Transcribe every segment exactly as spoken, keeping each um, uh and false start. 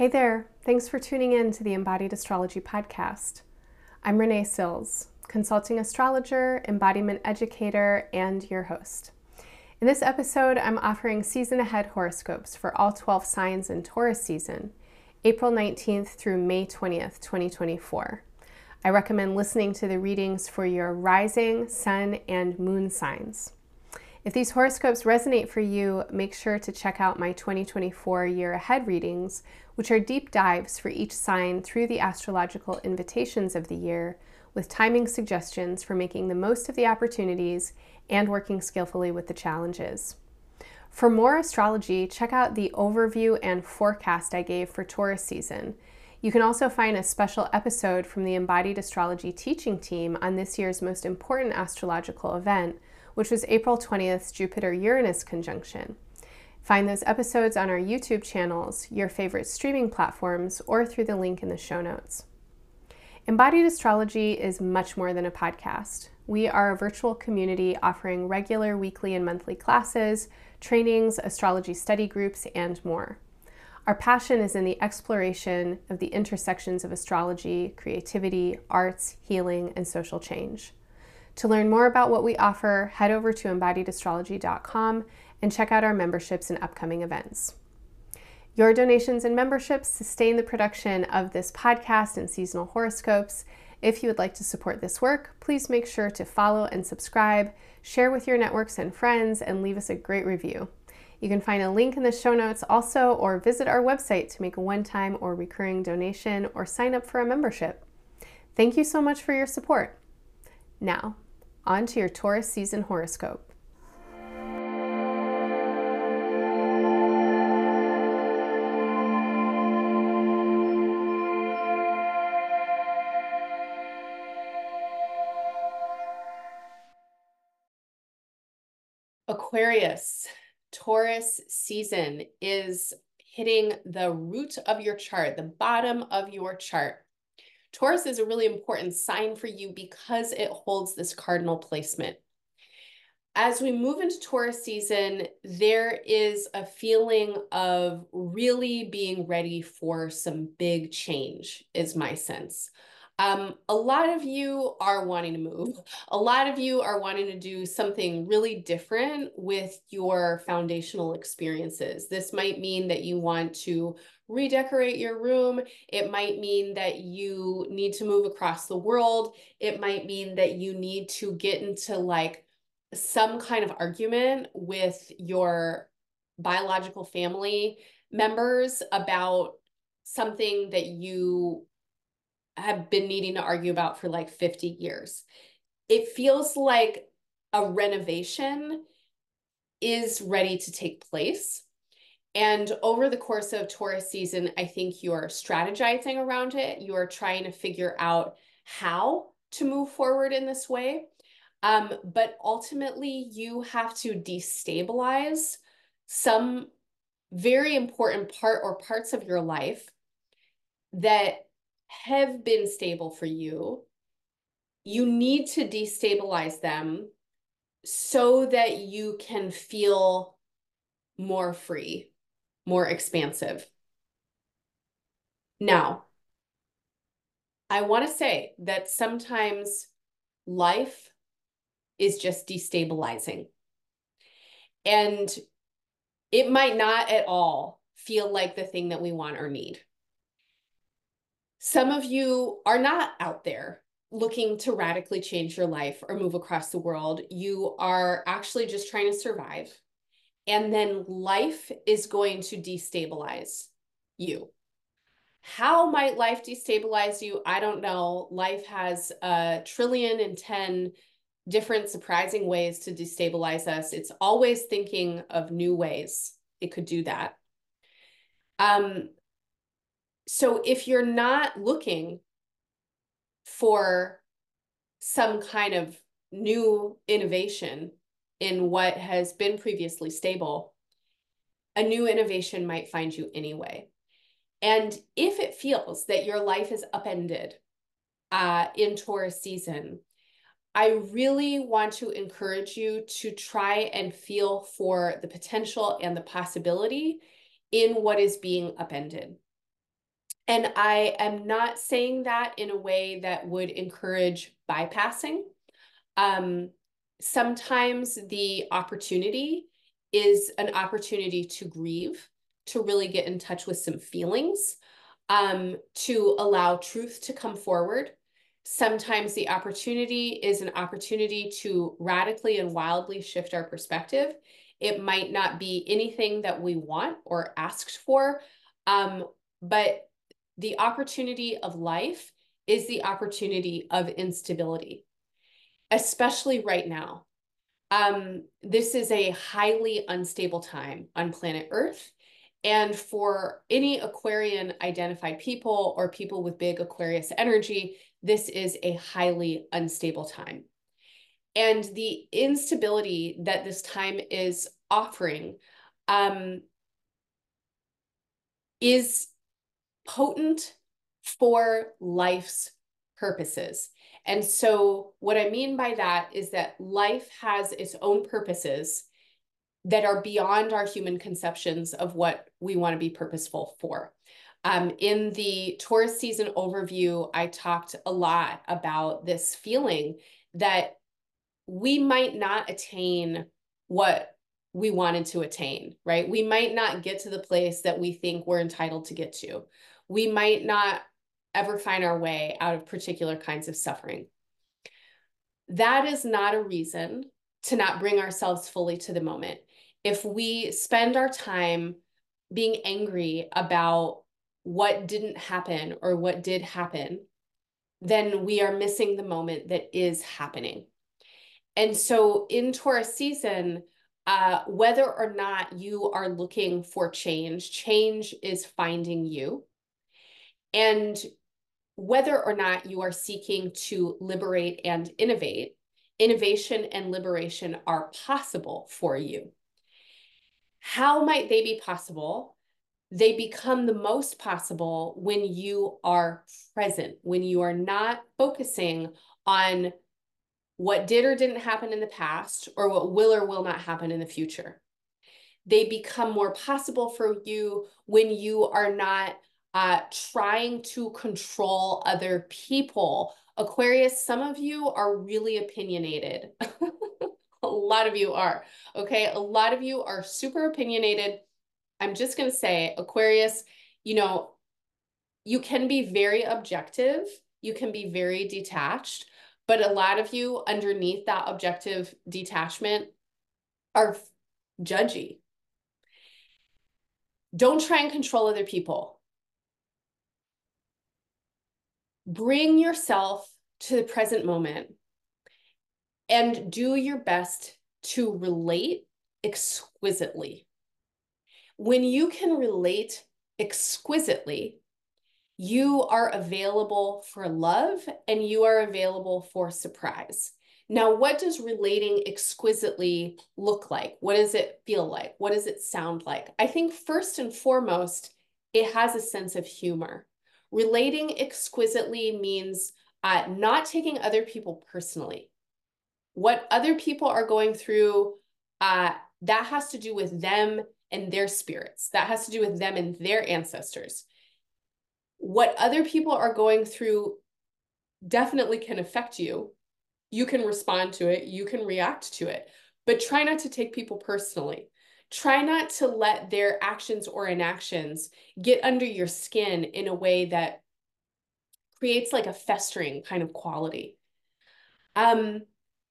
Hey there, thanks for tuning in to the Embodied Astrology Podcast. I'm Renee Sills, consulting astrologer, embodiment educator, and your host. In this episode, I'm offering season ahead horoscopes for all twelve signs in Taurus season, April nineteenth through May twentieth, twenty twenty-four. I recommend listening to the readings for your rising, sun, and moon signs. If these horoscopes resonate for you, make sure to check out my twenty twenty-four year ahead readings, which are deep dives for each sign through the astrological invitations of the year, with timing suggestions for making the most of the opportunities and working skillfully with the challenges. For more astrology, check out the overview and forecast I gave for Taurus season. You can also find a special episode from the Embodied Astrology teaching team on this year's most important astrological event, which was April twentieth's Jupiter-Uranus conjunction. Find those episodes on our YouTube channels, your favorite streaming platforms, or through the link in the show notes. Embodied Astrology is much more than a podcast. We are a virtual community offering regular weekly and monthly classes, trainings, astrology study groups, and more. Our passion is in the exploration of the intersections of astrology, creativity, arts, healing, and social change. To learn more about what we offer, head over to embodied astrology dot com and check out our memberships and upcoming events. Your donations and memberships sustain the production of this podcast and seasonal horoscopes. If you would like to support this work, please make sure to follow and subscribe, share with your networks and friends, and leave us a great review. You can find a link in the show notes also, or visit our website to make a one-time or recurring donation or sign up for a membership. Thank you so much for your support. Now, on to your Taurus season horoscope. Aquarius, Taurus season is hitting the root of your chart, the bottom of your chart. Taurus is a really important sign for you because it holds this cardinal placement. As we move into Taurus season, there is a feeling of really being ready for some big change, is my sense. Um, a lot of you are wanting to move. A lot of you are wanting to do something really different with your foundational experiences. This might mean that you want to redecorate your room. It might mean that you need to move across the world. It might mean that you need to get into like some kind of argument with your biological family members about something that you have been needing to argue about for like fifty years. It feels like a renovation is ready to take place. And over the course of Taurus season, I think you're strategizing around it. You are trying to figure out how to move forward in this way. Um, but ultimately, you have to destabilize some very important part or parts of your life that have been stable for you. You need to destabilize them so that you can feel more free, more expansive. Now, I want to say that sometimes life is just destabilizing. And it might not at all feel like the thing that we want or need. Some of you are not out there looking to radically change your life or move across the world. You are actually just trying to survive. And then life is going to destabilize you. How might life destabilize you? I don't know. Life has a trillion and ten different surprising ways to destabilize us. It's always thinking of new ways it could do that. Um, so if you're not looking for some kind of new innovation in what has been previously stable, a new innovation might find you anyway. And if it feels that your life is upended uh, in Taurus season, I really want to encourage you to try and feel for the potential and the possibility in what is being upended. And I am not saying that in a way that would encourage bypassing. Um, sometimes the opportunity is an opportunity to grieve, to really get in touch with some feelings, um, to allow truth to come forward. Sometimes the opportunity is an opportunity to radically and wildly shift our perspective. It might not be anything that we want or asked for, um, but the opportunity of life is the opportunity of instability, especially right now. Um, this is a highly unstable time on planet Earth. And for any Aquarian identified people or people with big Aquarius energy, this is a highly unstable time. And the instability that this time is offering um, is potent for life's purposes. And so, what I mean by that is that life has its own purposes that are beyond our human conceptions of what we want to be purposeful for. Um, in the Taurus season overview, I talked a lot about this feeling that we might not attain what we wanted to attain, right? We might not get to the place that we think we're entitled to get to. We might not ever find our way out of particular kinds of suffering. That is not a reason to not bring ourselves fully to the moment. If we spend our time being angry about what didn't happen or what did happen, then we are missing the moment that is happening. And so in Taurus season, uh, whether or not you are looking for change, change is finding you. And whether or not you are seeking to liberate and innovate, innovation and liberation are possible for you. How might they be possible? They become the most possible when you are present, when you are not focusing on what did or didn't happen in the past or what will or will not happen in the future. They become more possible for you when you are not uh, trying to control other people. Aquarius, some of you are really opinionated. A lot of you are, okay? A lot of you are super opinionated. I'm just going to say, Aquarius, you know, you can be very objective, you can be very detached, but a lot of you underneath that objective detachment are judgy. Don't try and control other people. Bring yourself to the present moment and do your best to relate exquisitely. When you can relate exquisitely, you are available for love and you are available for surprise. Now, what does relating exquisitely look like? What does it feel like? What does it sound like? I think first and foremost, it has a sense of humor. Relating exquisitely means uh, not taking other people personally. What other people are going through, uh, that has to do with them and their spirits. That has to do with them and their ancestors. What other people are going through definitely can affect you. You can respond to it, you can react to it, but try not to take people personally. Try not to let their actions or inactions get under your skin in a way that creates like a festering kind of quality. Um,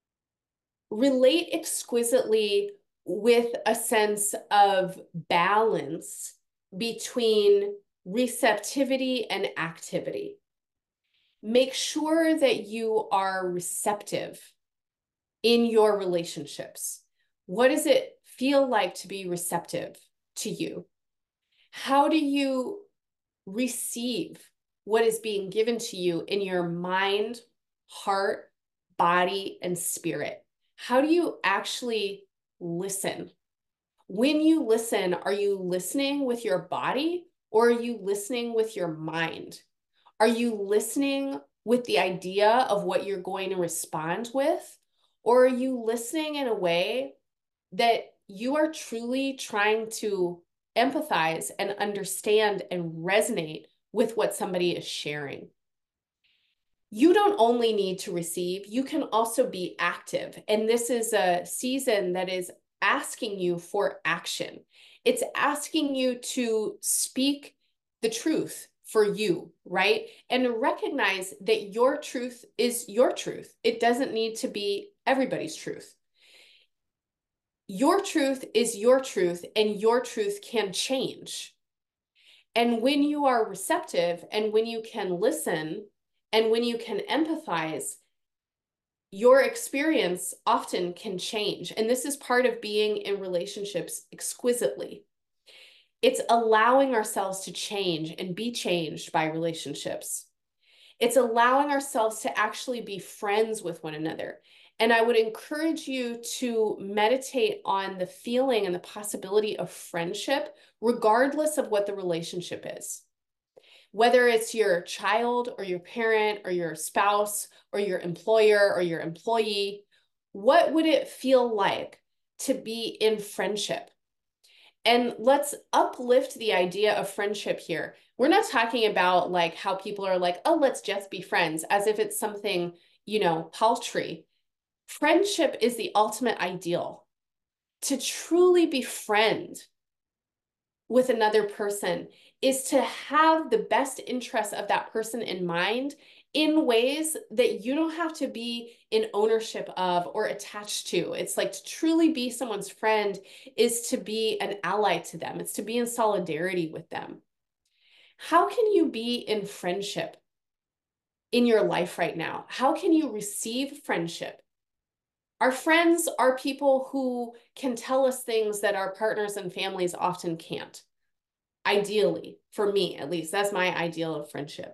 relate exquisitely with a sense of balance between receptivity and activity. Make sure that you are receptive in your relationships. What does it feel like to be receptive to you? How do you receive what is being given to you in your mind, heart, body, and spirit? How do you actually listen? When you listen, are you listening with your body or are you listening with your mind? Are you listening with the idea of what you're going to respond with? Or are you listening in a way that you are truly trying to empathize and understand and resonate with what somebody is sharing. You don't only need to receive, you can also be active. And this is a season that is asking you for action. It's asking you to speak the truth for you, right? And recognize that your truth is your truth. It doesn't need to be everybody's truth. Your truth is your truth, and your truth can change. And when you are receptive and when you can listen and when you can empathize, your experience often can change. And this is part of being in relationships exquisitely. It's allowing ourselves to change and be changed by relationships. It's allowing ourselves to actually be friends with one another. And I would encourage you to meditate on the feeling and the possibility of friendship, regardless of what the relationship is. Whether it's your child or your parent or your spouse or your employer or your employee, what would it feel like to be in friendship? And let's uplift the idea of friendship here. We're not talking about like how people are like, oh, let's just be friends, as if it's something, you know, paltry. Friendship is the ultimate ideal. To truly be friend with another person is to have the best interests of that person in mind in ways that you don't have to be in ownership of or attached to. It's like to truly be someone's friend is to be an ally to them. It's to be in solidarity with them. How can you be in friendship in your life right now? How can you receive friendship? Our friends are people who can tell us things that our partners and families often can't. Ideally, for me, at least, that's my ideal of friendship.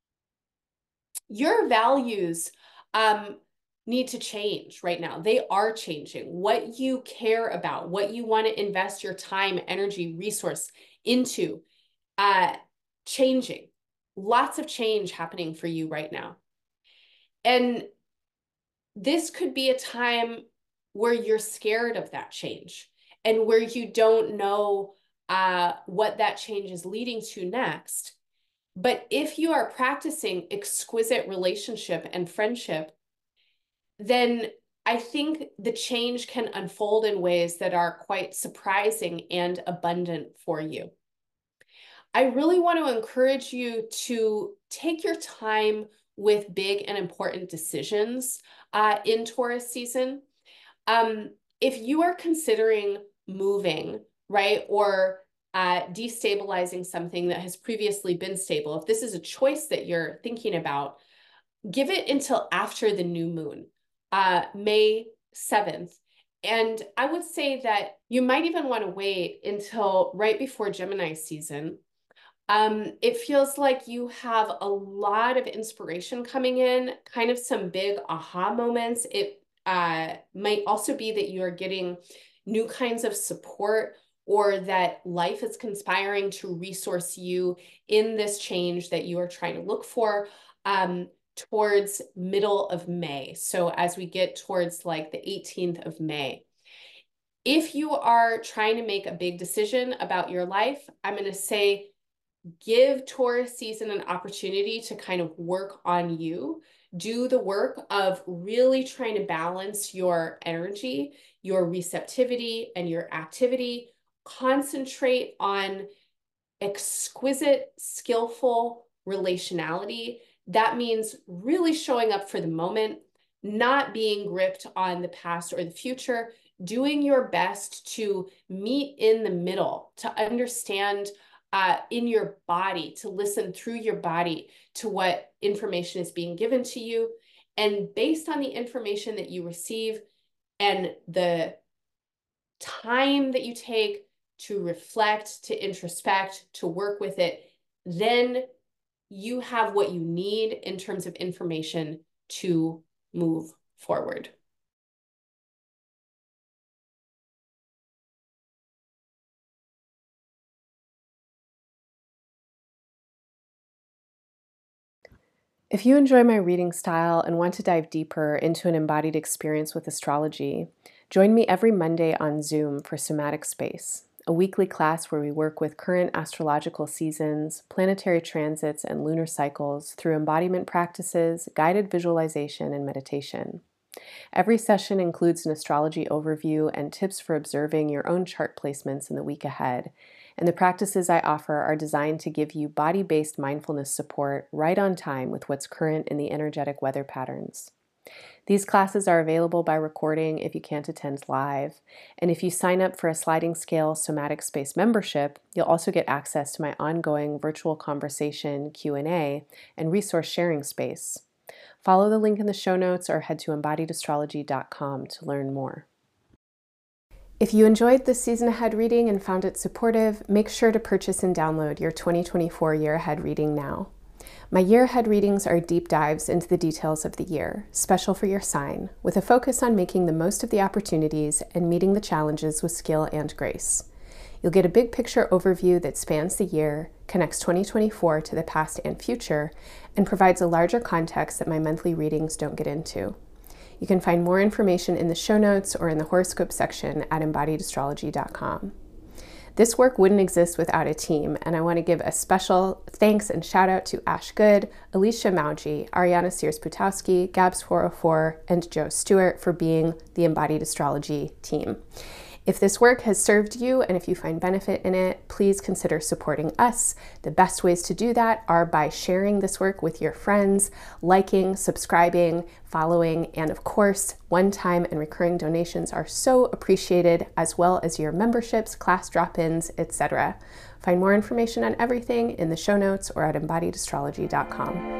Your values um, need to change right now. They are changing. What you care about, what you want to invest your time, energy, resource into, uh, changing. Lots of change happening for you right now. And this could be a time where you're scared of that change and where you don't know uh, what that change is leading to next. But if you are practicing exquisite relationship and friendship, then I think the change can unfold in ways that are quite surprising and abundant for you. I really want to encourage you to take your time with big and important decisions uh, in Taurus season. Um, if you are considering moving, right, or uh, destabilizing something that has previously been stable, if this is a choice that you're thinking about, give it until after the new moon, uh, May seventh. And I would say that you might even want to wait until right before Gemini season. Um, it feels like you have a lot of inspiration coming in, kind of some big aha moments. It uh, might also be that you're getting new kinds of support, or that life is conspiring to resource you in this change that you are trying to look for um, towards middle of May. So as we get towards like the eighteenth of May. If you are trying to make a big decision about your life, I'm going to say, give Taurus season an opportunity to kind of work on you. Do the work of really trying to balance your energy, your receptivity, and your activity. Concentrate on exquisite, skillful relationality. That means really showing up for the moment, not being gripped on the past or the future, doing your best to meet in the middle, to understand Uh, in your body, to listen through your body to what information is being given to you. And based on the information that you receive and the time that you take to reflect, to introspect, to work with it, then you have what you need in terms of information to move forward. If you enjoy my reading style and want to dive deeper into an embodied experience with astrology, join me every Monday on Zoom for Somatic Space. a weekly class where we work with current astrological seasons, planetary transits, and lunar cycles through embodiment practices, guided visualization, and meditation. Every session includes an astrology overview and tips for observing your own chart placements in the week ahead, and the practices I offer are designed to give you body-based mindfulness support right on time with what's current in the energetic weather patterns. These classes are available by recording if you can't attend live, and if you sign up for a sliding scale somatic space membership, you'll also get access to my ongoing virtual conversation, Q and A, and resource sharing space. Follow the link in the show notes or head to embodied astrology dot com to learn more. If you enjoyed this season ahead reading and found it supportive, make sure to purchase and download your twenty twenty-four year ahead reading now. My year ahead readings are deep dives into the details of the year, special for your sign, with a focus on making the most of the opportunities and meeting the challenges with skill and grace. You'll get a big picture overview that spans the year, connects twenty twenty-four to the past and future, and provides a larger context that my monthly readings don't get into. You can find more information in the show notes or in the horoscope section at embodied astrology dot com. This work wouldn't exist without a team, and I want to give a special thanks and shout out to Ash Good, Alicia Mauji, Ariana Sears-Putowski, Gabs four oh four, and Joe Stewart for being the Embodied Astrology team. If this work has served you and if you find benefit in it, please consider supporting us. The best ways to do that are by sharing this work with your friends, liking, subscribing, following, and of course, one-time and recurring donations are so appreciated, as well as your memberships, class drop-ins, et cetera. Find more information on everything in the show notes or at embodied astrology dot com.